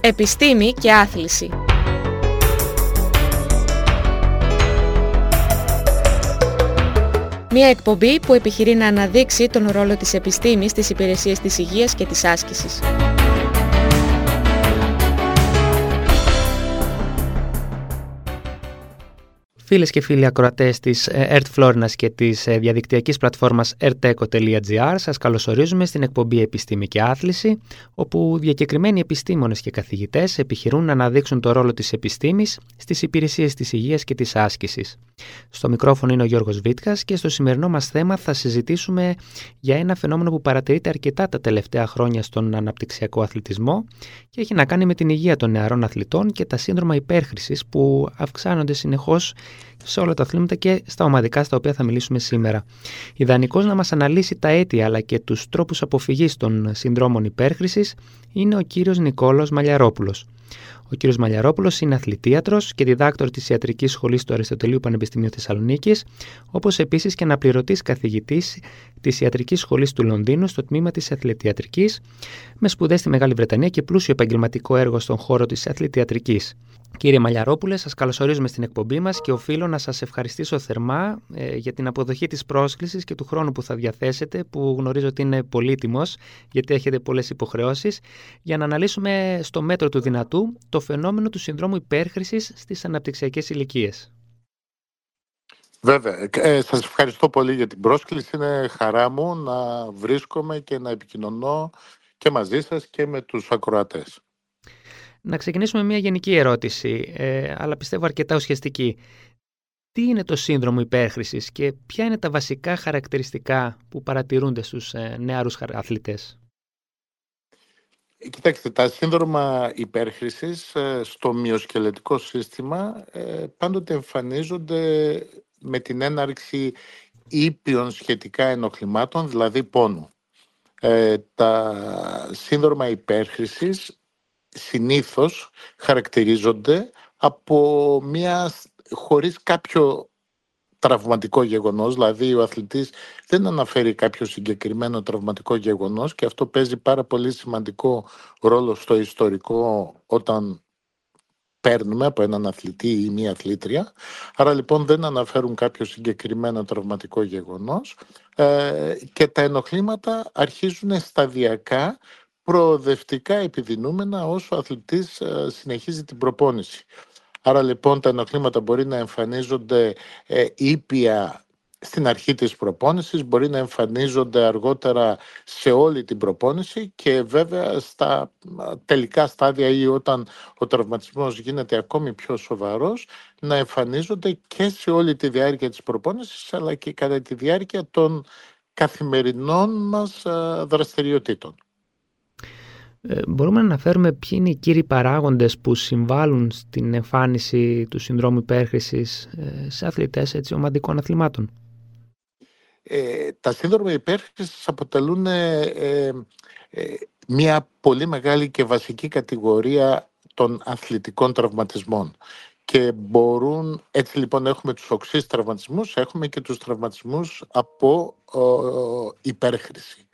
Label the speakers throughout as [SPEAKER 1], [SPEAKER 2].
[SPEAKER 1] Επιστήμη και άθληση. Μια εκπομπή που επιχειρεί να αναδείξει τον ρόλο της επιστήμης στις υπηρεσίες της υγείας και της άσκησης.
[SPEAKER 2] Φίλες και φίλοι ακροατές της ΕΡΤ Φλόρινας και της διαδικτυακής πλατφόρμας erteco.gr, σας καλωσορίζουμε στην εκπομπή Επιστήμη και Άθληση, όπου διακεκριμένοι επιστήμονες και καθηγητές επιχειρούν να αναδείξουν το ρόλο της επιστήμης στις υπηρεσίες της υγείας και της άσκησης. Στο μικρόφωνο είναι ο Γιώργος Βίτκας και στο σημερινό μας θέμα θα συζητήσουμε για ένα φαινόμενο που παρατηρείται αρκετά τα τελευταία χρόνια στον αναπτυξιακό αθλητισμό και έχει να κάνει με την υγεία των νεαρών αθλητών και τα σύνδρομα υπέρχρησης που αυξάνονται συνεχώς σε όλα τα αθλήματα και στα ομαδικά στα οποία θα μιλήσουμε σήμερα. Ιδανικός να μας αναλύσει τα αίτια αλλά και τους τρόπους αποφυγής των συνδρόμων υπέρχρησης είναι ο κύριος Νικόλαος Μαλιαρόπουλος. Ο κύριος Μαλιαρόπουλος είναι αθλητίατρος και διδάκτορ της Ιατρικής Σχολής του Αριστοτελείου Πανεπιστημίου Θεσσαλονίκης, όπως επίσης και αναπληρωτής καθηγητής της Ιατρικής Σχολής του Λονδίνου στο τμήμα της αθλητιατρικής, με σπουδές στη Μεγάλη Βρετανία και πλούσιο επαγγελματικό έργο στον χώρο της αθλητιατρικής. Κύριε Μαλιαρόπουλε, σας καλωσορίζουμε στην εκπομπή μας και οφείλω να σας ευχαριστήσω θερμά για την αποδοχή της πρόσκλησης και του χρόνου που θα διαθέσετε, που γνωρίζω ότι είναι πολύτιμος, γιατί έχετε πολλές υποχρεώσεις, για να αναλύσουμε στο μέτρο του δυνατού το φαινόμενο του συνδρόμου υπέρχρησης στις αναπτυξιακές ηλικίες.
[SPEAKER 3] Βέβαια. Σας ευχαριστώ πολύ για την πρόσκληση. Είναι χαρά μου να βρίσκομαι και να επικοινωνώ και μαζί σας και με τους ακροατές.
[SPEAKER 2] Να ξεκινήσουμε με μια γενική ερώτηση, αλλά πιστεύω αρκετά ουσιαστική. Τι είναι το σύνδρομο υπέρχρησης και ποια είναι τα βασικά χαρακτηριστικά που παρατηρούνται στους νεαρούς αθλητές?
[SPEAKER 3] Κοιτάξτε, τα σύνδρομα υπέρχρησης στο μυοσκελετικό σύστημα πάντοτε εμφανίζονται με την έναρξη ήπιων σχετικά ενοχλημάτων, δηλαδή πόνου. Τα σύνδρομα υπέρχρησης συνήθως χαρακτηρίζονται από χωρίς κάποιο τραυματικό γεγονός, δηλαδή ο αθλητής δεν αναφέρει κάποιο συγκεκριμένο τραυματικό γεγονός και αυτό παίζει πάρα πολύ σημαντικό ρόλο στο ιστορικό όταν παίρνουμε από έναν αθλητή ή μία αθλήτρια. Άρα λοιπόν δεν αναφέρουν κάποιο συγκεκριμένο τραυματικό γεγονός και τα ενοχλήματα αρχίζουν σταδιακά, προοδευτικά επιδεινούμενα όσο ο αθλητής συνεχίζει την προπόνηση. Άρα λοιπόν τα ενοχλήματα μπορεί να εμφανίζονται ήπια στην αρχή της προπόνησης, μπορεί να εμφανίζονται αργότερα σε όλη την προπόνηση και βέβαια στα τελικά στάδια ή όταν ο τραυματισμός γίνεται ακόμη πιο σοβαρός να εμφανίζονται και σε όλη τη διάρκεια της προπόνησης αλλά και κατά τη διάρκεια των καθημερινών μας δραστηριοτήτων.
[SPEAKER 2] Μπορούμε να αναφέρουμε ποιοι είναι οι κύριοι παράγοντες που συμβάλλουν στην εμφάνιση του συνδρόμου υπέρχρησης σε αθλητές ομαδικών αθλημάτων?
[SPEAKER 3] Τα σύνδρομα υπέρχρησης αποτελούν μια πολύ μεγάλη και βασική κατηγορία των αθλητικών τραυματισμών. Και έτσι λοιπόν έχουμε τους οξύς τραυματισμούς, έχουμε και τους τραυματισμούς από υπέρχρηση.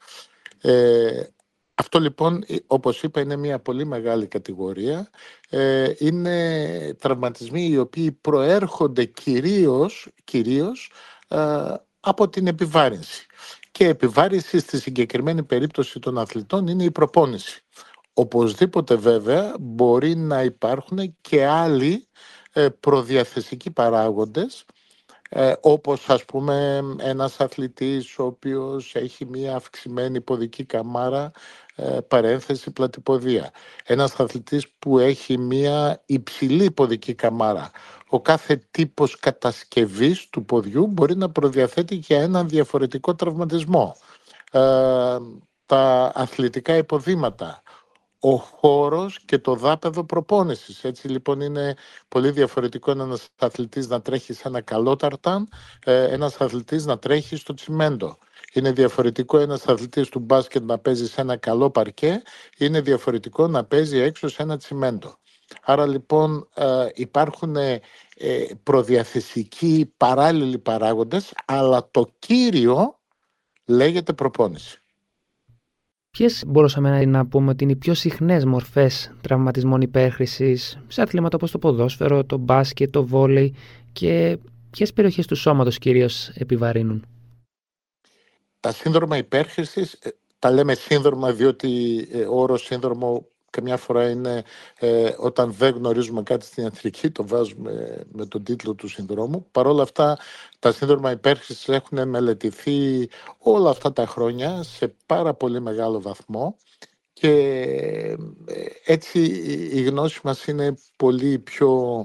[SPEAKER 3] Αυτό λοιπόν, όπως είπα, είναι μια πολύ μεγάλη κατηγορία. Είναι τραυματισμοί οι οποίοι προέρχονται κυρίως από την επιβάρυνση. Και επιβάρυνση στη συγκεκριμένη περίπτωση των αθλητών είναι η προπόνηση. Οπωσδήποτε βέβαια μπορεί να υπάρχουν και άλλοι προδιαθεσικοί παράγοντες, όπως ας πούμε ένας αθλητής ο οποίος έχει μια αυξημένη ποδική καμάρα, παρένθεση πλατυποδία. Ένας αθλητής που έχει μια υψηλή ποδική καμάρα. Ο κάθε τύπος κατασκευής του ποδιού μπορεί να προδιαθέτει για έναν διαφορετικό τραυματισμό. Τα αθλητικά υποδήματα, ο χώρος και το δάπεδο προπόνησης. Έτσι λοιπόν είναι πολύ διαφορετικό ένας αθλητής να τρέχει σε ένα καλό ταρτάν, ένας αθλητής να τρέχει στο τσιμέντο. Είναι διαφορετικό ένας αθλητής του μπάσκετ να παίζει σε ένα καλό παρκέ, είναι διαφορετικό να παίζει έξω σε ένα τσιμέντο. Άρα λοιπόν υπάρχουν προδιαθεσικοί παράλληλοι παράγοντες, αλλά το κύριο λέγεται προπόνηση.
[SPEAKER 2] Ποιες μπορούσαμε να πούμε ότι είναι οι πιο συχνές μορφές τραυματισμών υπέρχρησης σε αθλήματα όπως το ποδόσφαιρο, το μπάσκετ, το βόλεϊ, και ποιες περιοχές του σώματος κυρίως επιβαρύνουν?
[SPEAKER 3] Τα σύνδρομα υπέρχρησης, τα λέμε σύνδρομα διότι ο όρος σύνδρομο καμιά φορά είναι όταν δεν γνωρίζουμε κάτι στην ιατρική, το βάζουμε με τον τίτλο του συνδρόμου. Παρ' όλα αυτά, τα σύνδρομα υπέρχρησης έχουν μελετηθεί όλα αυτά τα χρόνια σε πάρα πολύ μεγάλο βαθμό και έτσι η γνώση μας είναι πολύ πιο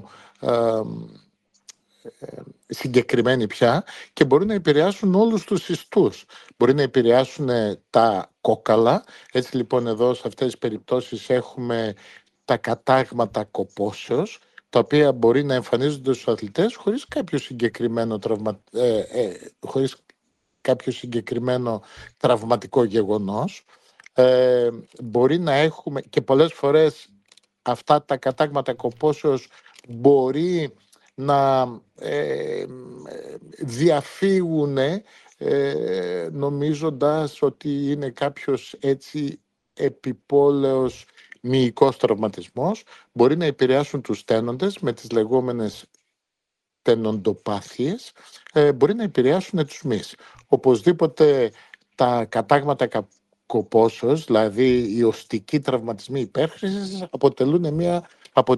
[SPEAKER 3] συγκεκριμένοι πια και μπορεί να επηρεάσουν όλους τους ιστούς. Μπορεί να επηρεάσουν τα κόκαλα. Έτσι λοιπόν εδώ σε αυτές τις περιπτώσεις έχουμε τα κατάγματα κοπόσεως, τα οποία μπορεί να εμφανίζονται στους αθλητές χωρίς κάποιο συγκεκριμένο τραυματικό γεγονός. Μπορεί να έχουμε και πολλές φορές αυτά τα κατάγματα κοπόσεως μπορεί να διαφύγουν νομίζοντας ότι είναι κάποιος έτσι επιπόλαιος μυϊκός τραυματισμός. Μπορεί να επηρεάσουν τους τένοντες με τις λεγόμενες τενοντοπάθειες, μπορεί να επηρεάσουν τους μυς. Οπωσδήποτε τα κατάγματα κοπόσεως, δηλαδή οι οστικοί τραυματισμοί υπέρχρησης, αποτελούν μία από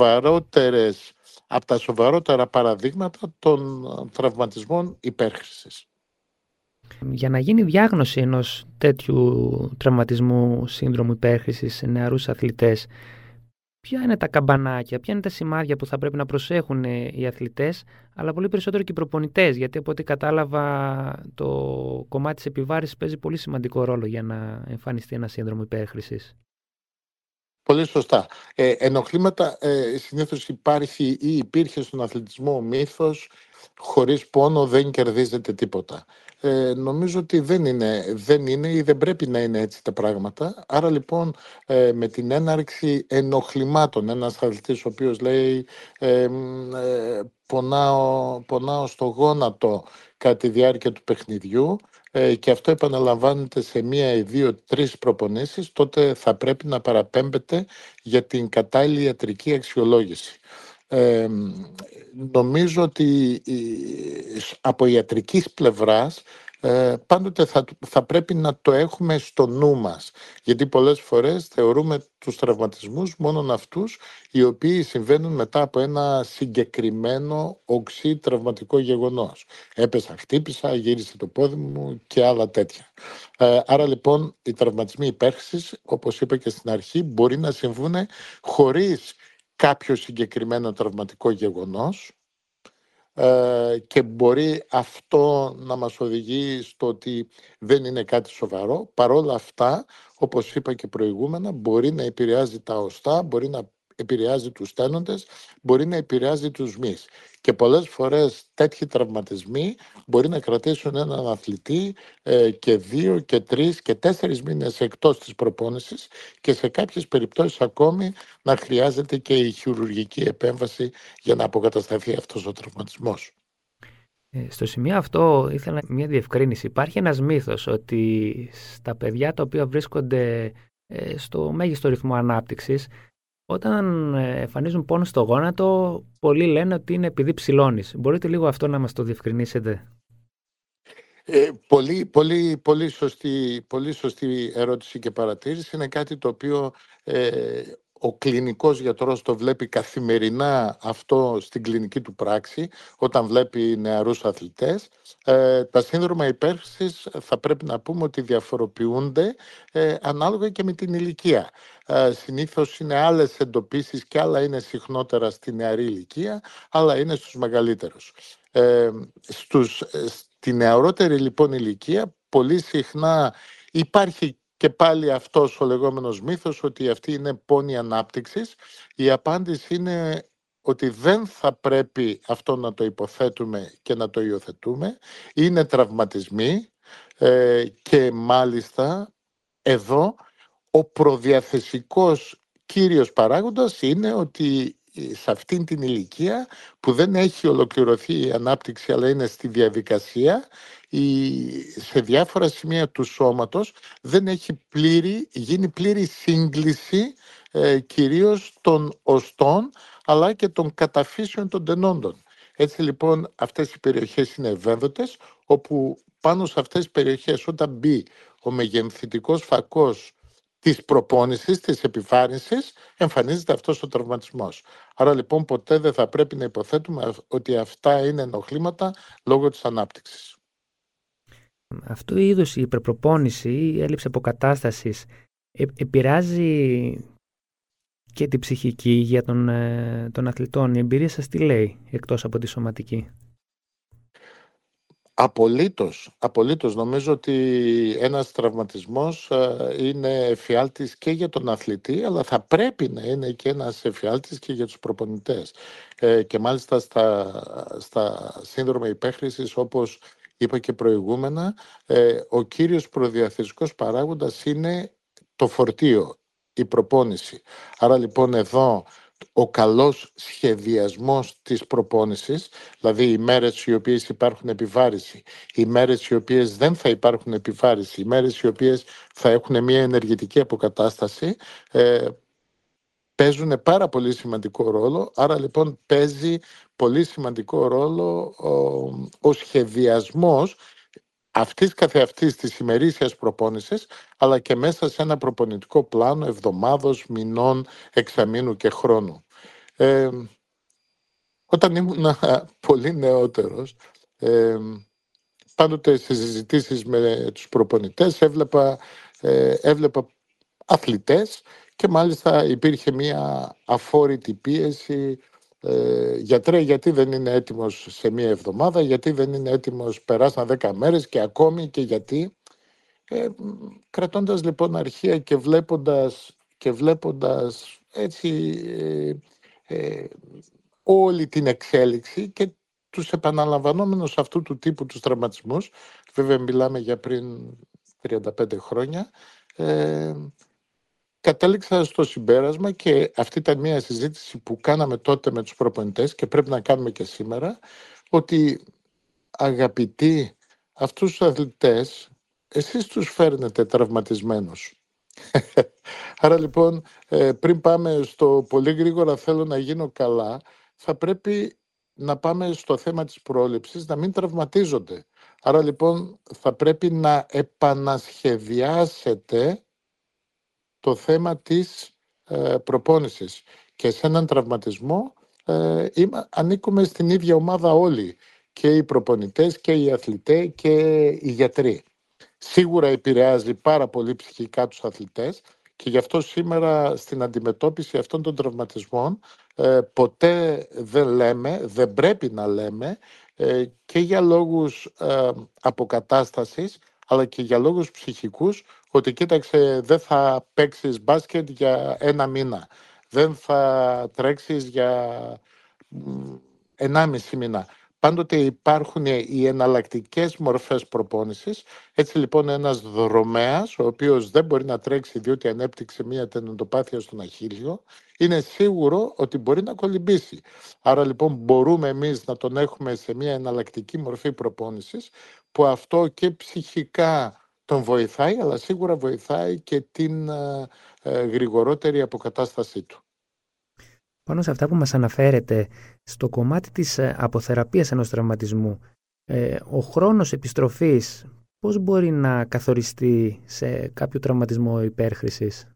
[SPEAKER 3] τα σοβαρότερα παραδείγματα των τραυματισμών υπέρχρησης.
[SPEAKER 2] Για να γίνει διάγνωση ενός τέτοιου τραυματισμού σύνδρομου υπέρχρησης σε νεαρούς αθλητές, ποια είναι τα καμπανάκια, ποια είναι τα σημάδια που θα πρέπει να προσέχουν οι αθλητές, αλλά πολύ περισσότερο και οι προπονητές, γιατί από ό,τι κατάλαβα το κομμάτι της επιβάρησης παίζει πολύ σημαντικό ρόλο για να εμφανιστεί ένα σύνδρομο υπέρχρησης.
[SPEAKER 3] Πολύ σωστά. Ενοχλήματα συνήθως υπάρχει ή υπήρχε στον αθλητισμό ο μύθος χωρίς πόνο δεν κερδίζεται τίποτα. Νομίζω ότι δεν είναι ή δεν πρέπει να είναι έτσι τα πράγματα. Άρα λοιπόν με την έναρξη ενοχλημάτων, ένας αθλητής ο οποίος λέει πονάω στο γόνατο κατά τη διάρκεια του παιχνιδιού, και αυτό επαναλαμβάνεται σε 1, 2, 3 προπονήσεις, τότε θα πρέπει να παραπέμπεται για την κατάλληλη ιατρική αξιολόγηση. Νομίζω ότι από ιατρικής πλευράς πάντοτε θα πρέπει να το έχουμε στο νου μας, γιατί πολλές φορές θεωρούμε τους τραυματισμούς μόνον αυτούς οι οποίοι συμβαίνουν μετά από ένα συγκεκριμένο οξύ τραυματικό γεγονός. Έπεσα, χτύπησα, γύρισε το πόδι μου και άλλα τέτοια. Άρα λοιπόν οι τραυματισμοί υπέρχρησης, όπως είπα και στην αρχή, μπορεί να συμβούν χωρίς κάποιο συγκεκριμένο τραυματικό γεγονός, και μπορεί αυτό να μας οδηγεί στο ότι δεν είναι κάτι σοβαρό. Παρόλα αυτά, όπως είπα και προηγούμενα, μπορεί να επηρεάζει τα οστά, μπορεί να επηρεάζει τους τένοντες, μπορεί να επηρεάζει τους μυς. Και πολλές φορές τέτοιοι τραυματισμοί μπορεί να κρατήσουν έναν αθλητή και 2 και 3 και 4 μήνες εκτός της προπόνησης και σε κάποιες περιπτώσεις ακόμη να χρειάζεται και η χειρουργική επέμβαση για να αποκατασταθεί αυτός ο τραυματισμός.
[SPEAKER 2] Στο σημείο αυτό ήθελα μια διευκρίνηση. Υπάρχει ένας μύθος ότι στα παιδιά τα οποία βρίσκονται στο μέγιστο ρυθμό ανάπτυξης, όταν εμφανίζουν πόνο στο γόνατο, πολλοί λένε ότι είναι επειδή ψηλώνεις. Μπορείτε λίγο αυτό να μας το διευκρινίσετε?
[SPEAKER 3] Πολύ σωστή ερώτηση και παρατήρηση. Είναι κάτι το οποίο ο κλινικός γιατρός το βλέπει καθημερινά αυτό στην κλινική του πράξη, όταν βλέπει νεαρούς αθλητές. Τα σύνδρομα υπέρχρησης θα πρέπει να πούμε ότι διαφοροποιούνται ανάλογα και με την ηλικία. Συνήθως είναι άλλες εντοπίσεις και άλλα είναι συχνότερα στη νεαρή ηλικία, άλλα είναι στους μεγαλύτερους. Στη νεαρότερη λοιπόν ηλικία πολύ συχνά υπάρχει και πάλι αυτός ο λεγόμενος μύθος ότι αυτή είναι πόνοι ανάπτυξης. Η απάντηση είναι ότι δεν θα πρέπει αυτό να το υποθέτουμε και να το υιοθετούμε. Είναι τραυματισμοί και μάλιστα εδώ ο προδιαθεσικός κύριος παράγοντας είναι ότι σε αυτήν την ηλικία που δεν έχει ολοκληρωθεί η ανάπτυξη αλλά είναι στη διαδικασία, σε διάφορα σημεία του σώματος δεν έχει γίνει πλήρη σύγκληση κυρίως των οστών αλλά και των καταφύσεων των τενόντων. Έτσι λοιπόν αυτές οι περιοχές είναι ευαίσθητες, όπου πάνω σε αυτές τις περιοχές όταν μπει ο μεγενθητικός φακός της προπόνησης, της επιβάρυνσης, εμφανίζεται αυτός ο τραυματισμός. Άρα λοιπόν ποτέ δεν θα πρέπει να υποθέτουμε ότι αυτά είναι ενοχλήματα λόγω της ανάπτυξης.
[SPEAKER 2] Αυτού είδους η υπερπροπόνηση, η έλλειψη αποκατάστασης επηρεάζει και την ψυχική υγεία των αθλητών. Η εμπειρία σας τι λέει, εκτός από τη σωματική?
[SPEAKER 3] Απολύτως. Νομίζω ότι ένας τραυματισμός είναι εφιάλτης και για τον αθλητή, αλλά θα πρέπει να είναι και ένας εφιάλτης και για τους προπονητές. Και μάλιστα στα σύνδρομα υπαίχρησης, όπως είπα και προηγούμενα, ο κύριος προδιαθετικός παράγοντας είναι το φορτίο, η προπόνηση. Άρα λοιπόν εδώ ο καλός σχεδιασμός της προπόνησης, δηλαδή οι μέρες οι οποίες υπάρχουν επιβάρηση, οι μέρες οι οποίες δεν θα υπάρχουν επιβάρηση, οι μέρες οι οποίες θα έχουν μια ενεργητική αποκατάσταση, παίζουν πάρα πολύ σημαντικό ρόλο. Άρα λοιπόν παίζει πολύ σημαντικό ρόλο ο σχεδιασμός αυτής καθεαυτής της ημερήσιας προπόνησης, αλλά και μέσα σε ένα προπονητικό πλάνο εβδομάδος, μηνών, εξαμήνου και χρόνου. Όταν ήμουν πολύ νεότερος, πάντοτε σε συζητήσεις με τους προπονητές έβλεπα αθλητές και μάλιστα υπήρχε μια αφόρητη πίεση. Γιατρέ, γιατί δεν είναι έτοιμος σε μία εβδομάδα, γιατί δεν είναι έτοιμος, περάσαν 10 μέρες και ακόμη και γιατί. Κρατώντας λοιπόν αρχεία και βλέποντας έτσι όλη την εξέλιξη και τους επαναλαμβανόμενους αυτού του τύπου τους τραυματισμούς, βέβαια μιλάμε για πριν 35 χρόνια, κατέληξα στο συμπέρασμα, και αυτή ήταν μια συζήτηση που κάναμε τότε με τους προπονητές και πρέπει να κάνουμε και σήμερα, ότι αγαπητοί, αυτούς τους αθλητές εσείς τους φέρνετε τραυματισμένους. Άρα λοιπόν πριν πάμε στο πολύ γρήγορα θέλω να γίνω καλά, θα πρέπει να πάμε στο θέμα της πρόληψης, να μην τραυματίζονται. Άρα λοιπόν θα πρέπει να επανασχεδιάσετε το θέμα της προπόνησης. Και σε έναν τραυματισμό ανήκουμε στην ίδια ομάδα όλοι, και οι προπονητές και οι αθλητές και οι γιατροί. Σίγουρα επηρεάζει πάρα πολύ ψυχικά τους αθλητές, και γι' αυτό σήμερα στην αντιμετώπιση αυτών των τραυματισμών ποτέ δεν πρέπει να λέμε, και για λόγους αποκατάστασης αλλά και για λόγους ψυχικούς, ότι κοίταξε, δεν θα παίξεις μπάσκετ για 1 μήνα, δεν θα τρέξεις για 1,5 μήνα. Πάντοτε υπάρχουν οι εναλλακτικές μορφές προπόνησης. Έτσι λοιπόν ένας δρομέας, ο οποίος δεν μπορεί να τρέξει διότι ανέπτυξε μια τενοντοπάθεια στον αχίλιο, είναι σίγουρο ότι μπορεί να κολυμπήσει. Άρα λοιπόν μπορούμε εμείς να τον έχουμε σε μια εναλλακτική μορφή προπόνησης, που αυτό και ψυχικά τον βοηθάει, αλλά σίγουρα βοηθάει και την γρηγορότερη αποκατάστασή του.
[SPEAKER 2] Πάνω σε αυτά που μας αναφέρετε, στο κομμάτι της αποθεραπείας ενός τραυματισμού, ο χρόνος επιστροφής πώς μπορεί να καθοριστεί σε κάποιο τραυματισμό υπέρχρησης?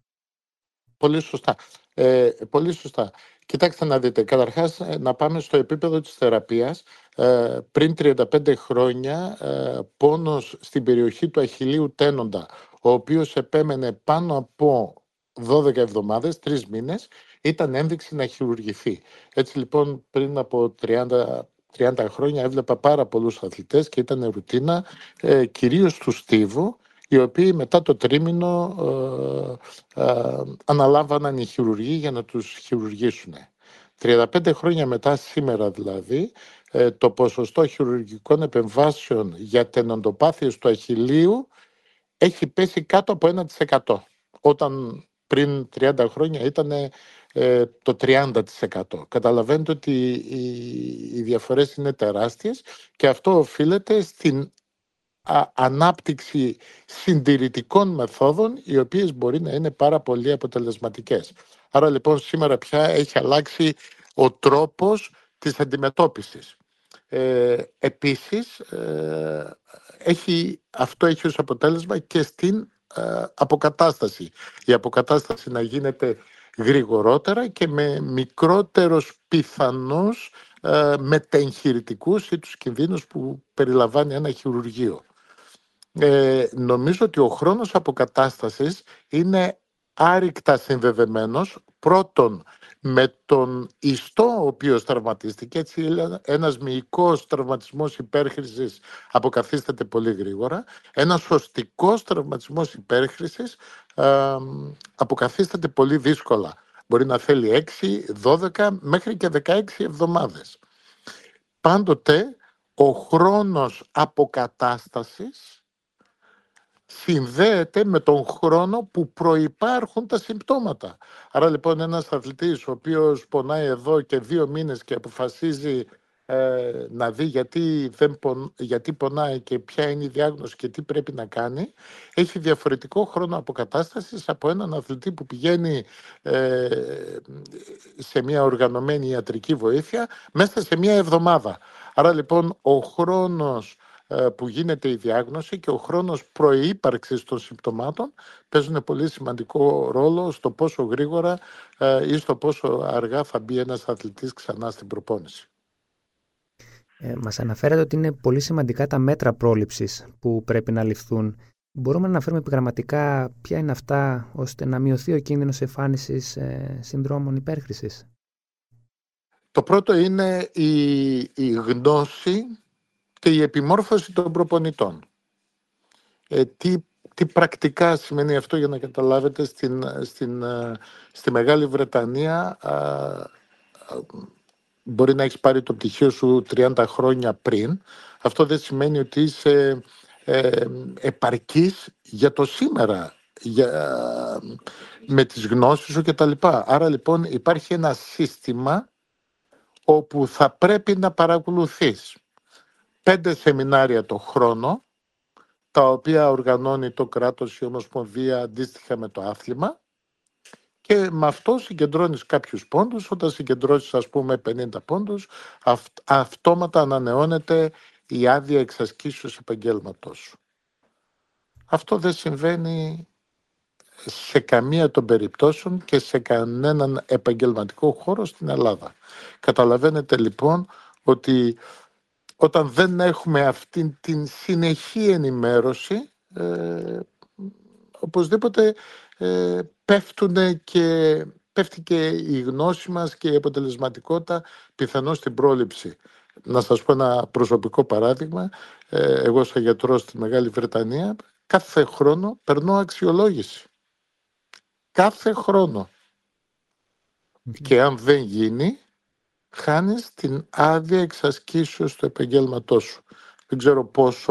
[SPEAKER 3] Πολύ σωστά. Κοιτάξτε να δείτε, καταρχάς να πάμε στο επίπεδο της θεραπείας. Πριν 35 χρόνια πόνος στην περιοχή του αχιλλείου τένοντα, ο οποίος επέμενε πάνω από 12 εβδομάδες, 3 μήνες, ήταν ένδειξη να χειρουργηθεί. Έτσι λοιπόν πριν από 30 χρόνια έβλεπα πάρα πολλούς αθλητές και ήταν ρουτίνα, κυρίως του στίβου, οι οποίοι μετά το τρίμηνο αναλάμβαναν οι χειρουργοί για να τους χειρουργήσουν. 35 χρόνια μετά, σήμερα δηλαδή, το ποσοστό χειρουργικών επεμβάσεων για τενοντοπάθειες του αχιλλείου έχει πέσει κάτω από 1%. Όταν πριν 30 χρόνια ήταν το 30%. Καταλαβαίνετε ότι οι διαφορές είναι τεράστιες και αυτό οφείλεται στην ανάπτυξη συντηρητικών μεθόδων, οι οποίες μπορεί να είναι πάρα πολύ αποτελεσματικές. Άρα λοιπόν σήμερα πια έχει αλλάξει ο τρόπος της αντιμετώπισης. Επίσης, αυτό έχει ως αποτέλεσμα και στην αποκατάσταση. Η αποκατάσταση να γίνεται γρηγορότερα και με μικρότερους πιθανούς μετεγχειρητικούς ή τους κινδύνους που περιλαμβάνει ένα χειρουργείο. Νομίζω ότι ο χρόνος αποκατάστασης είναι άρρηκτα συνδεδεμένος πρώτον με τον ιστό ο οποίος τραυματίστηκε. Έτσι ένας μυϊκός τραυματισμός υπέρχρησης αποκαθίσταται πολύ γρήγορα. Ένας οστικός τραυματισμός υπέρχρησης αποκαθίσταται πολύ δύσκολα. Μπορεί να θέλει 6, 12 μέχρι και 16 εβδομάδες. Πάντοτε ο χρόνος αποκατάστασης συνδέεται με τον χρόνο που προϋπάρχουν τα συμπτώματα. Άρα λοιπόν ένας αθλητής ο οποίος πονάει εδώ και 2 μήνες και αποφασίζει να δει γιατί πονάει και ποια είναι η διάγνωση και τι πρέπει να κάνει, έχει διαφορετικό χρόνο αποκατάστασης από έναν αθλητή που πηγαίνει σε μια οργανωμένη ιατρική βοήθεια μέσα σε μια εβδομάδα. Άρα λοιπόν ο χρόνος που γίνεται η διάγνωση και ο χρόνος προϋύπαρξης των συμπτωμάτων παίζουν πολύ σημαντικό ρόλο στο πόσο γρήγορα ή στο πόσο αργά θα μπει ένας αθλητής ξανά στην προπόνηση.
[SPEAKER 2] Μας αναφέρατε ότι είναι πολύ σημαντικά τα μέτρα πρόληψης που πρέπει να ληφθούν. Μπορούμε να αναφέρουμε επιγραμματικά ποια είναι αυτά ώστε να μειωθεί ο κίνδυνος εμφάνισης συνδρόμων υπέρχρησης?
[SPEAKER 3] Το πρώτο είναι η γνώση και η επιμόρφωση των προπονητών. Τι πρακτικά σημαίνει αυτό για να καταλάβετε? Στη Μεγάλη Βρετανία μπορεί να έχεις πάρει το πτυχίο σου 30 χρόνια πριν. Αυτό δεν σημαίνει ότι είσαι επαρκής για το σήμερα, με τις γνώσεις σου κτλ. Άρα λοιπόν υπάρχει ένα σύστημα όπου θα πρέπει να παρακολουθείς 5 σεμινάρια το χρόνο, τα οποία οργανώνει το κράτος, η Ομοσπονδία, αντίστοιχα με το άθλημα, και με αυτό συγκεντρώνεις κάποιους πόντους. Όταν συγκεντρώσεις ας πούμε 50 πόντους, αυτόματα ανανεώνεται η άδεια εξασκήσεως επαγγέλματος σου. Αυτό δεν συμβαίνει σε καμία των περιπτώσεων και σε κανέναν επαγγελματικό χώρο στην Ελλάδα. Καταλαβαίνετε λοιπόν ότι όταν δεν έχουμε αυτήν την συνεχή ενημέρωση, οπωσδήποτε πέφτει και η γνώση μας και η αποτελεσματικότητα πιθανώς στην πρόληψη. Να σας πω ένα προσωπικό παράδειγμα. Εγώ σαν γιατρός στη Μεγάλη Βρετανία κάθε χρόνο περνώ αξιολόγηση. Κάθε χρόνο. Και αν δεν γίνει, χάνεις την άδεια εξασκήσεως του επαγγέλματός σου. Δεν ξέρω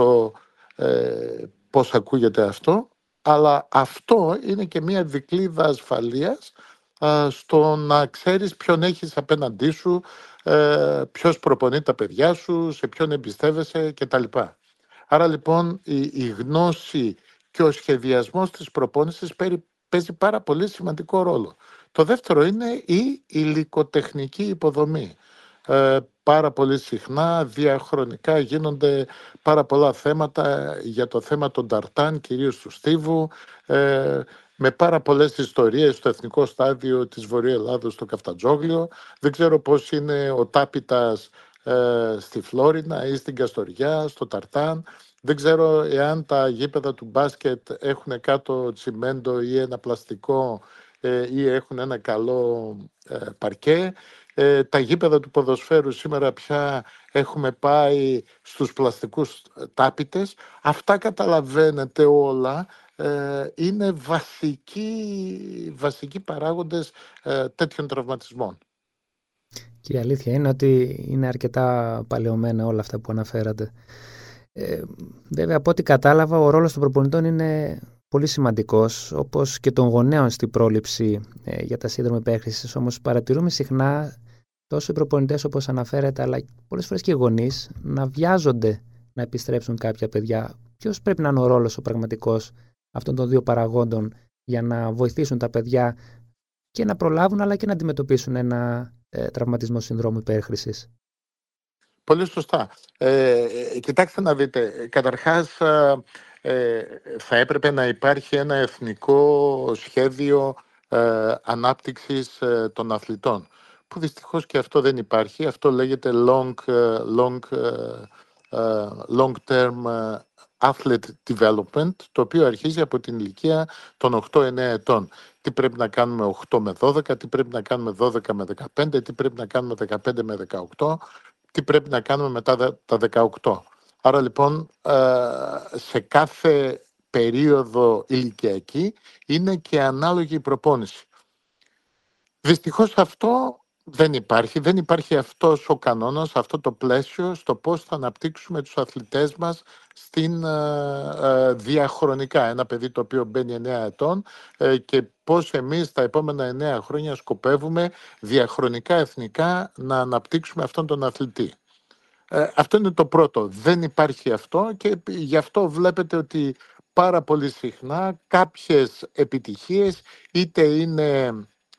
[SPEAKER 3] πώς ακούγεται αυτό, αλλά αυτό είναι και μια δικλείδα ασφαλείας στο να ξέρεις ποιον έχεις απέναντί σου, ποιος προπονεί τα παιδιά σου, σε ποιον εμπιστεύεσαι κτλ. Άρα λοιπόν η γνώση και ο σχεδιασμός της προπόνησης παίζει πάρα πολύ σημαντικό ρόλο. Το δεύτερο είναι η υλικοτεχνική υποδομή. Πάρα πολύ συχνά, διαχρονικά γίνονται πάρα πολλά θέματα για το θέμα των ταρτάν, κυρίως του στίβου, με πάρα πολλές ιστορίες στο εθνικό στάδιο της Βορείου Ελλάδος στο Καφτατζόγλιο. Δεν ξέρω πώς είναι ο τάπητας στη Φλόρινα ή στην Καστοριά, στο ταρτάν. Δεν ξέρω εάν τα γήπεδα του μπάσκετ έχουν κάτω τσιμέντο ή ένα πλαστικό ή έχουν ένα καλό παρκέ. Τα γήπεδα του ποδοσφαίρου σήμερα πια έχουμε πάει στους πλαστικούς τάπητες. Αυτά καταλαβαίνετε όλα είναι βασικοί παράγοντες τέτοιων τραυματισμών.
[SPEAKER 2] Και η αλήθεια είναι ότι είναι αρκετά παλαιωμένα όλα αυτά που αναφέρατε. Βέβαια, από ό,τι κατάλαβα, ο ρόλος των προπονητών είναι πολύ σημαντικός, όπως και των γονέων στην πρόληψη για τα σύνδρομα υπέρχρησης. Όμως παρατηρούμε συχνά τόσο οι προπονητές όπως αναφέρεται, αλλά πολλές φορές και οι γονείς να βιάζονται να επιστρέψουν κάποια παιδιά. Ποιος πρέπει να είναι ο ρόλος ο πραγματικός αυτών των δύο παραγόντων για να βοηθήσουν τα παιδιά και να προλάβουν αλλά και να αντιμετωπίσουν ένα τραυματισμό συνδρόμου υπέρχρησης?
[SPEAKER 3] Πολύ σωστά. Κοιτάξτε να δείτε, καταρχάς θα έπρεπε να υπάρχει ένα εθνικό σχέδιο ανάπτυξης των αθλητών, που δυστυχώς και αυτό δεν υπάρχει. Αυτό λέγεται long term athlete development, το οποίο αρχίζει από την ηλικία των 8-9 ετών. Τι πρέπει να κάνουμε 8 με 12, τι πρέπει να κάνουμε 12 με 15, τι πρέπει να κάνουμε 15 με 18, τι πρέπει να κάνουμε μετά τα 18. Άρα λοιπόν σε κάθε περίοδο ηλικιακή είναι και ανάλογη η προπόνηση. Δυστυχώς αυτό δεν υπάρχει. Δεν υπάρχει αυτός ο κανόνας, αυτό το πλαίσιο στο πώς θα αναπτύξουμε τους αθλητές μας διαχρονικά. Ένα παιδί το οποίο μπαίνει 9 ετών και πώς εμείς τα επόμενα 9 χρόνια σκοπεύουμε διαχρονικά εθνικά να αναπτύξουμε αυτόν τον αθλητή. Αυτό είναι το πρώτο. Δεν υπάρχει αυτό και γι' αυτό βλέπετε ότι πάρα πολύ συχνά κάποιες επιτυχίες είτε είναι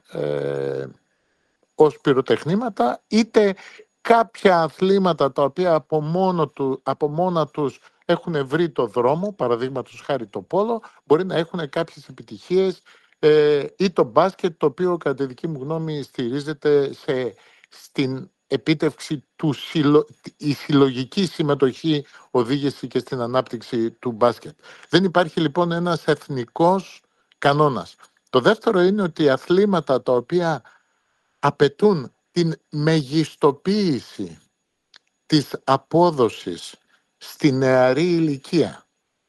[SPEAKER 3] ως πυροτεχνήματα, είτε κάποια αθλήματα τα οποία από μόνα τους έχουν βρει το δρόμο, παραδείγματος χάρη το πόλο, μπορεί να έχουν κάποιες επιτυχίες, ή το μπάσκετ, το οποίο κατά τη δική μου γνώμη στηρίζεται στην επίτευξη η συλλογική συμμετοχή οδήγηση και στην ανάπτυξη του μπάσκετ. Δεν υπάρχει λοιπόν ένας εθνικός κανόνας. Το δεύτερο είναι ότι αθλήματα τα οποία απαιτούν την μεγιστοποίηση της απόδοσης στη νεαρή ηλικία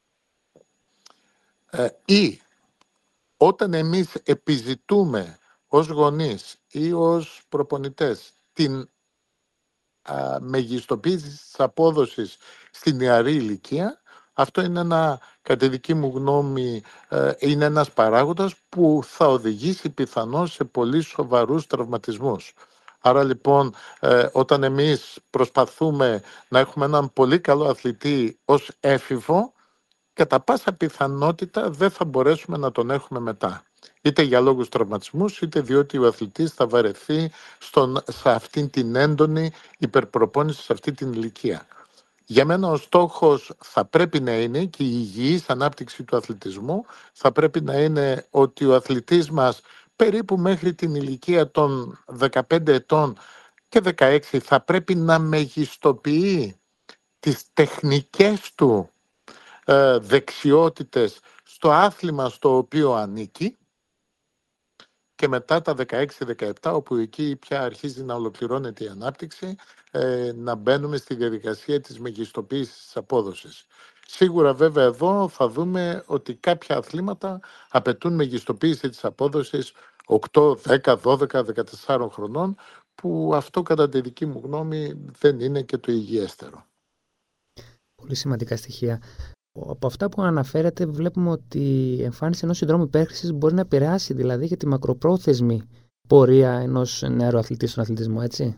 [SPEAKER 3] ή όταν εμείς επιζητούμε ως γονείς ή ως προπονητές την μεγιστοποίηση της απόδοσης στη νεαρή ηλικία, αυτό είναι κατά δική μου γνώμη, είναι ένας παράγοντας που θα οδηγήσει πιθανώς σε πολύ σοβαρούς τραυματισμούς. Άρα λοιπόν, όταν εμείς προσπαθούμε να έχουμε έναν πολύ καλό αθλητή ως έφηβο, κατά πάσα πιθανότητα δεν θα μπορέσουμε να τον έχουμε μετά. Είτε για λόγους τραυματισμούς, είτε διότι ο αθλητής θα βαρεθεί σε αυτήν την έντονη υπερπροπόνηση σε αυτή την ηλικία. Για μένα ο στόχος θα πρέπει να είναι και η υγιής ανάπτυξη του αθλητισμού θα πρέπει να είναι ότι ο αθλητής μας περίπου μέχρι την ηλικία των 15 ετών και 16 θα πρέπει να μεγιστοποιεί τις τεχνικές του δεξιότητες στο άθλημα στο οποίο ανήκει και μετά τα 16-17, όπου εκεί πια αρχίζει να ολοκληρώνεται η ανάπτυξη, να μπαίνουμε στη διαδικασία της μεγιστοποίησης της απόδοσης. Σίγουρα βέβαια εδώ θα δούμε ότι κάποια αθλήματα απαιτούν μεγιστοποίηση της απόδοσης 8, 10, 12, 14 χρονών, που αυτό κατά τη δική μου γνώμη δεν είναι και το υγιέστερο.
[SPEAKER 2] Πολύ σημαντικά στοιχεία. Από αυτά που αναφέρετε βλέπουμε ότι η εμφάνιση ενός συνδρόμου υπέρχρησης μπορεί να επηρεάσει δηλαδή και τη μακροπρόθεσμη πορεία ενός νεαρού αθλητή στον αθλητισμό, έτσι?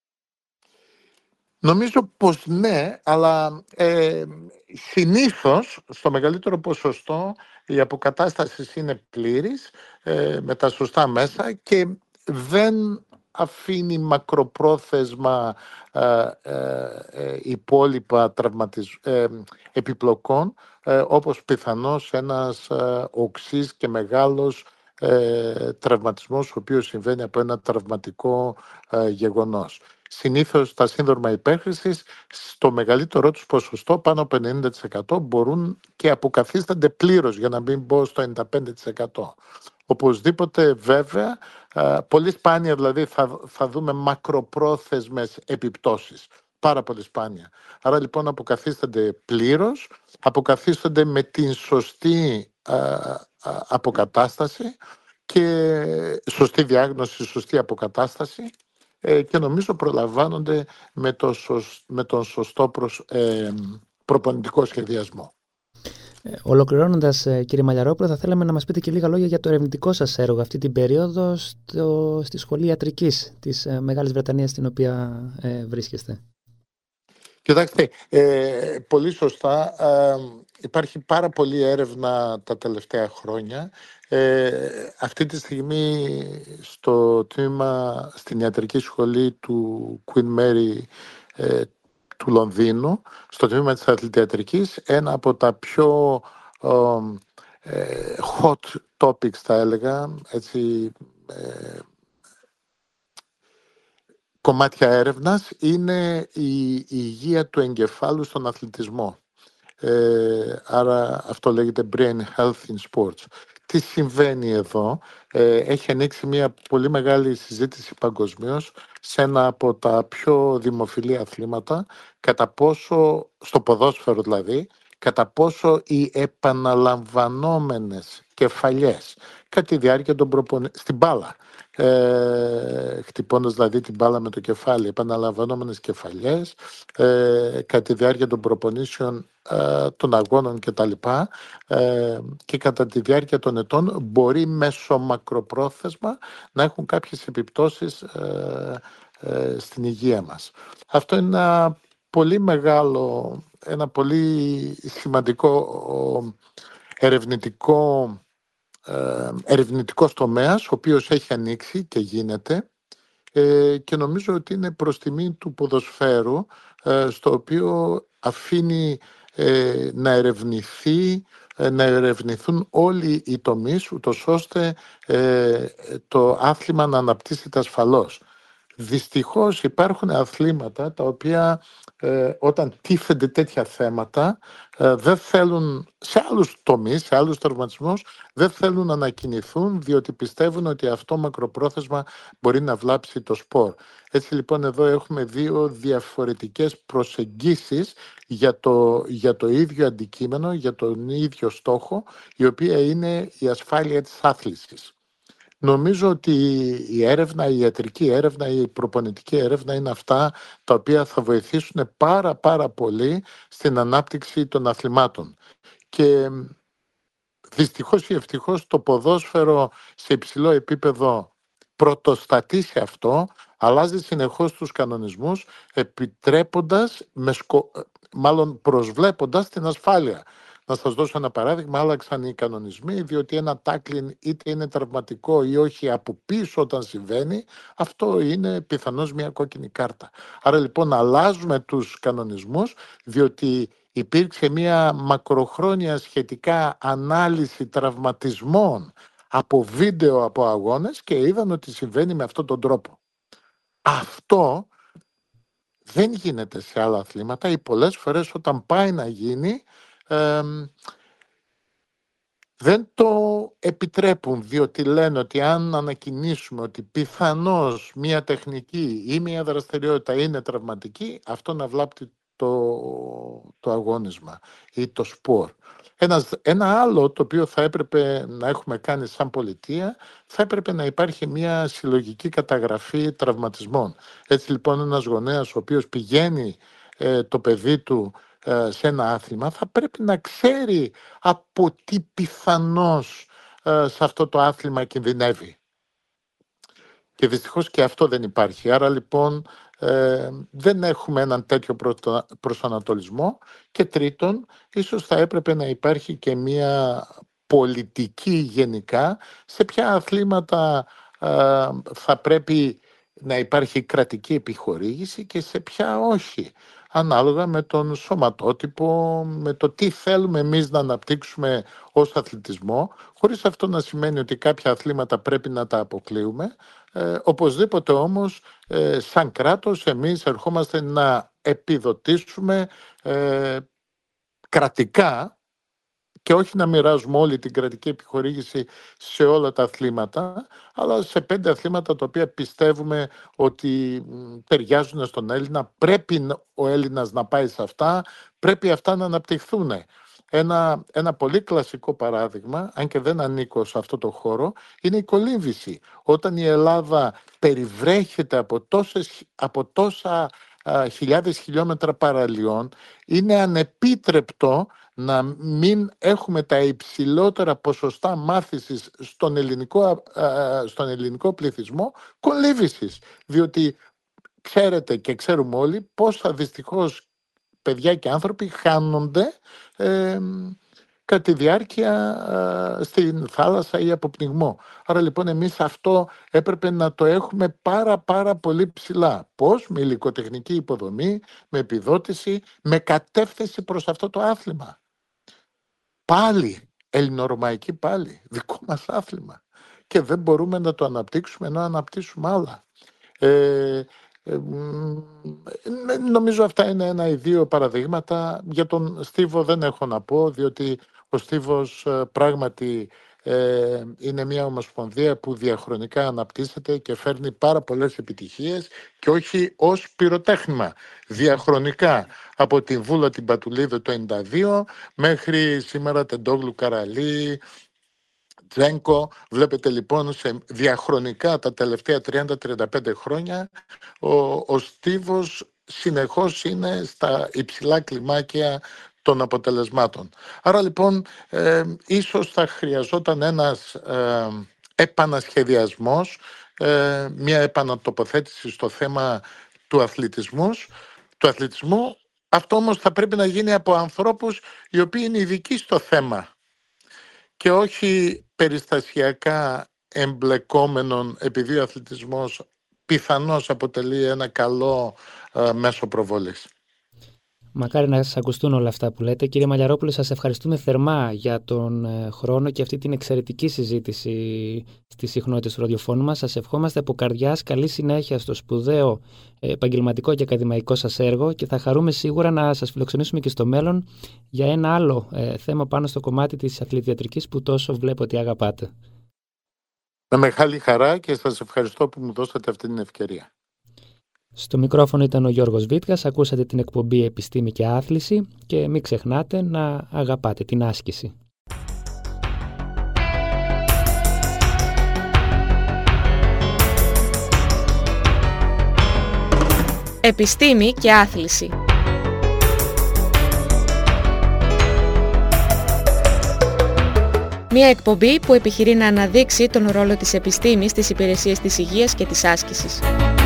[SPEAKER 3] Νομίζω πως ναι, αλλά συνήθως στο μεγαλύτερο ποσοστό η αποκατάσταση είναι πλήρης με τα σωστά μέσα και δεν αφήνει μακροπρόθεσμα υπόλοιπα επιπλοκών, όπως πιθανώς ένας οξύς και μεγάλος τραυματισμός, ο οποίος συμβαίνει από ένα τραυματικό γεγονός. Συνήθως τα σύνδρομα υπέρχρησης στο μεγαλύτερό τους ποσοστό, πάνω από 90%, μπορούν και αποκαθίστανται πλήρως, για να μην πω στο 95%. Οπωσδήποτε βέβαια, πολύ σπάνια δηλαδή θα δούμε μακροπρόθεσμες επιπτώσεις. Πάρα πολύ σπάνια. Άρα λοιπόν αποκαθίστανται πλήρως, αποκαθίστανται με την σωστή αποκατάσταση και σωστή διάγνωση, σωστή αποκατάσταση και νομίζω προλαμβάνονται με τον σωστό προπονητικό σχεδιασμό.
[SPEAKER 2] Ολοκληρώνοντας, κύριε Μαλιαρόπουλο, θα θέλαμε να μας πείτε και λίγα λόγια για το ερευνητικό σας έργο αυτή την περίοδο στη Σχολή Ιατρικής της Μεγάλης Βρετανίας, στην οποία βρίσκεστε.
[SPEAKER 3] Κοιτάξτε, πολύ σωστά. Υπάρχει πάρα πολλή έρευνα τα τελευταία χρόνια. Αυτή τη στιγμή στο τμήμα, στην ιατρική σχολή του Queen Mary του Λονδίνου, στο τμήμα της αθλητιατρικής, ένα από τα πιο hot topics, θα έλεγα, έτσι, κομμάτια έρευνας, είναι η υγεία του εγκεφάλου στον αθλητισμό. Άρα αυτό λέγεται Brain Health in Sports. Τι συμβαίνει εδώ? Έχει ανοίξει μια πολύ μεγάλη συζήτηση παγκοσμίως σε ένα από τα πιο δημοφιλή αθλήματα, κατά πόσο, στο ποδόσφαιρο δηλαδή, κατά πόσο οι επαναλαμβανόμενες κεφαλιές κατά τη διάρκεια των στην μπάλα, χτυπώντας δηλαδή την μπάλα με το κεφάλι, επαναλαμβανόμενες κεφαλιές κατά τη διάρκεια των προπονήσεων των αγώνων κτλ. Και κατά τη διάρκεια των ετών μπορεί μέσω μακροπρόθεσμα να έχουν κάποιες επιπτώσεις στην υγεία μας. Αυτό είναι ένα πολύ μεγάλο, ένα πολύ σημαντικό ερευνητικός τομέας, ο οποίος έχει ανοίξει και γίνεται, και νομίζω ότι είναι προς τιμή του ποδοσφαίρου, στο οποίο αφήνει να ερευνηθούν όλοι οι τομείς, ούτως ώστε το άθλημα να αναπτύσσεται ασφαλώς. Δυστυχώς υπάρχουν αθλήματα τα οποία όταν τίθενται τέτοια θέματα δεν θέλουν, σε άλλους τομείς, σε άλλους τραυματισμούς, δεν θέλουν να ανακοινηθούν, διότι πιστεύουν ότι αυτό μακροπρόθεσμα μπορεί να βλάψει το σπορ. Έτσι λοιπόν εδώ έχουμε δύο διαφορετικές προσεγγίσεις για το ίδιο αντικείμενο, για τον ίδιο στόχο, η οποία είναι η ασφάλεια της άθλησης. Νομίζω ότι η έρευνα, η ιατρική έρευνα, η προπονητική έρευνα είναι αυτά τα οποία θα βοηθήσουν πάρα πολύ στην ανάπτυξη των αθλημάτων. Και δυστυχώς ή ευτυχώς το ποδόσφαιρο σε υψηλό επίπεδο πρωτοστατεί σε αυτό, αλλάζει συνεχώς τους κανονισμούς, επιτρέποντας, μάλλον προσβλέποντας την ασφάλεια. Να σας δώσω ένα παράδειγμα, άλλαξαν οι κανονισμοί, διότι ένα τάκλιν είτε είναι τραυματικό ή όχι από πίσω όταν συμβαίνει, αυτό είναι πιθανώς μια κόκκινη κάρτα. Άρα λοιπόν αλλάζουμε τους κανονισμούς, διότι υπήρξε μια μακροχρόνια σχετικά ανάλυση τραυματισμών από βίντεο από αγώνες και είδαν ότι συμβαίνει με αυτόν τον τρόπο. Αυτό δεν γίνεται σε άλλα αθλήματα ή πολλές φορές όταν πάει να γίνει δεν το επιτρέπουν, διότι λένε ότι αν ανακοινήσουμε ότι πιθανώς μία τεχνική ή μία δραστηριότητα είναι τραυματική, αυτό να βλάπτει το αγώνισμα ή το σπορ. Ένα άλλο το οποίο θα έπρεπε να έχουμε κάνει σαν πολιτεία, θα έπρεπε να υπάρχει μια συλλογική καταγραφή τραυματισμών. Έτσι λοιπόν ένας γονέας ο οποίος πηγαίνει το παιδί του σε ένα άθλημα θα πρέπει να ξέρει από τι πιθανώς σε αυτό το άθλημα κινδυνεύει. Και δυστυχώς και αυτό δεν υπάρχει. Άρα λοιπόν δεν έχουμε έναν τέτοιο προσανατολισμό. Και τρίτον, ίσως θα έπρεπε να υπάρχει και μια πολιτική γενικά σε ποια αθλήματα θα πρέπει να υπάρχει κρατική επιχορήγηση και σε ποια όχι. Ανάλογα με τον σωματότυπο, με το τι θέλουμε εμείς να αναπτύξουμε ως αθλητισμό, χωρίς αυτό να σημαίνει ότι κάποια αθλήματα πρέπει να τα αποκλείουμε. Οπωσδήποτε όμως, σαν κράτος, εμείς ερχόμαστε να επιδοτήσουμε κρατικά και όχι να μοιράζουμε όλη την κρατική επιχορήγηση σε όλα τα αθλήματα, αλλά σε 5 αθλήματα τα οποία πιστεύουμε ότι ταιριάζουν στον Έλληνα. Πρέπει ο Έλληνας να πάει σε αυτά, πρέπει αυτά να αναπτυχθούν. Ένα πολύ κλασικό παράδειγμα, αν και δεν ανήκω σε αυτό το χώρο, είναι η κολύμβηση. Όταν η Ελλάδα περιβρέχεται από τόσα χιλιάδες χιλιόμετρα παραλιών, είναι ανεπίτρεπτο να μην έχουμε τα υψηλότερα ποσοστά μάθησης στον ελληνικό πληθυσμό κολύβησης. Διότι ξέρετε και ξέρουμε όλοι πόσα δυστυχώς παιδιά και άνθρωποι χάνονται κατά τη διάρκεια στην θάλασσα ή από πνιγμό. Άρα λοιπόν εμείς αυτό έπρεπε να το έχουμε πάρα πολύ ψηλά. Πώς? Με υλικοτεχνική υποδομή, με επιδότηση, με κατεύθυνση προς αυτό το άθλημα. Πάλι, ελληνορωμαϊκή πάλι, δικό μας άθλημα. Και δεν μπορούμε να το αναπτύξουμε ενώ αναπτύσσουμε άλλα. Νομίζω αυτά είναι ένα ή δύο παραδείγματα. Για τον Στίβο δεν έχω να πω, διότι ο Στίβος πράγματι είναι μια ομοσπονδία που διαχρονικά αναπτύσσεται και φέρνει πάρα πολλές επιτυχίες και όχι ως πυροτέχνημα. Διαχρονικά, από την Βούλα την Πατουλίδου το 1992 μέχρι σήμερα Τεντόγλου Καραλή, Τζένκο. Βλέπετε λοιπόν διαχρονικά τα τελευταία 30-35 χρόνια ο Στίβος συνεχώς είναι στα υψηλά κλιμάκια των αποτελεσμάτων. Άρα λοιπόν ίσως θα χρειαζόταν ένας επανασχεδιασμός, μια επανατοποθέτηση στο θέμα του αθλητισμού. Αυτό όμως θα πρέπει να γίνει από ανθρώπους οι οποίοι είναι ειδικοί στο θέμα και όχι περιστασιακά εμπλεκόμενων, επειδή ο αθλητισμός πιθανώς αποτελεί ένα καλό μέσο προβολής.
[SPEAKER 2] Μακάρι να σας ακουστούν όλα αυτά που λέτε. Κύριε Μαλιαρόπουλε, σας ευχαριστούμε θερμά για τον χρόνο και αυτή την εξαιρετική συζήτηση στις συχνότητες του ραδιοφώνου μας. Σας ευχόμαστε από καρδιάς καλή συνέχεια στο σπουδαίο επαγγελματικό και ακαδημαϊκό σας έργο και θα χαρούμε σίγουρα να σας φιλοξενήσουμε και στο μέλλον για ένα άλλο θέμα πάνω στο κομμάτι της αθλητιατρικής που τόσο βλέπω ότι αγαπάτε.
[SPEAKER 3] Με μεγάλη χαρά και σας ευχαριστώ που μου δώσατε αυτή την ευκαιρία.
[SPEAKER 2] Στο μικρόφωνο ήταν ο Γιώργος Βίτκας, ακούσατε την εκπομπή Επιστήμη και Άθληση και μην ξεχνάτε να αγαπάτε την άσκηση.
[SPEAKER 1] Επιστήμη και Άθληση. Μια εκπομπή που επιχειρεί να αναδείξει τον ρόλο της επιστήμης στις υπηρεσίες της υγείας και της άσκησης.